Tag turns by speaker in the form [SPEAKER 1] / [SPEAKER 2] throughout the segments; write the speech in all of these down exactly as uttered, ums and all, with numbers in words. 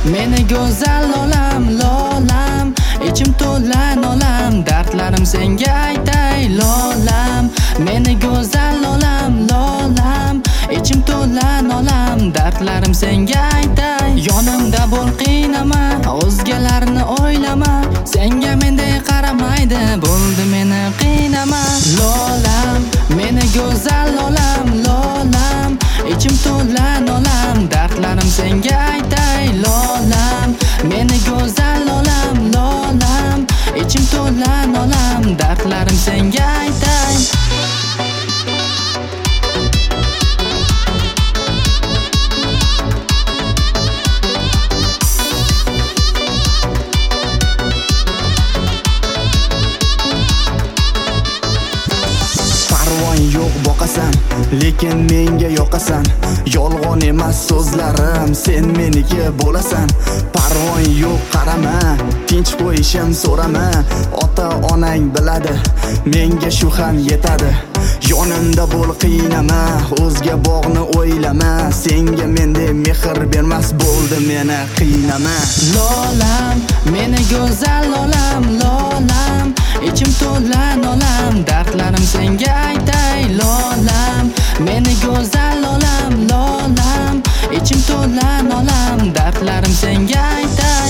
[SPEAKER 1] meni go'zal olam, lolam, ichim to'la nolam, dardlarim senga aytay, lolam, meni go'zal olam, lolam, ichim to'la nolam, dardlarim senga aytay. Yonimda bo'l, qiynama, o'zgalarni o'ylama, senga menday qaramaydi, bo'ldi meni qiynama. Lolam, meni go'zal olam, lolam, ichim to'la nolam, dardlarim senga aytay, lolam, meni go'zal olam, lolam, ichim to'la nolam, dardlarim senga aytay.
[SPEAKER 2] Yo'q boqasan, lekin menga yoqasan. Yolg'on emas so'zlarim, sen meniki bo'lasan. Parvon yo'q, qarama, tinch qo'yishim so'rama. Ota onang biladi, menga shu ham yetadi. Yonimda bo'l, qiynama, o'zga bog'ni o'ylama. Senga mendek mehr bermas, bo'ldi meni qiynama.
[SPEAKER 1] Lolam, meni go'zal olam, lolam, ichim to'la nolam, dardlarim senga aytay, lolam, meni go'zal olam, lolam, ichim to'la nolam, dardlarim senga aytay.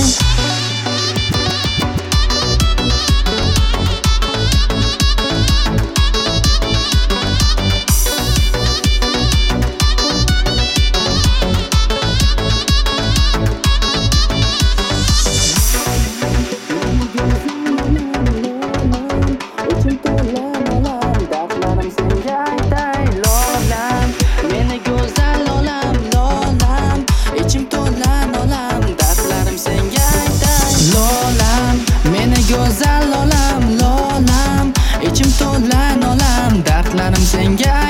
[SPEAKER 1] Go'zal olam, lolam, ichim to'la nolam, dardlarim senga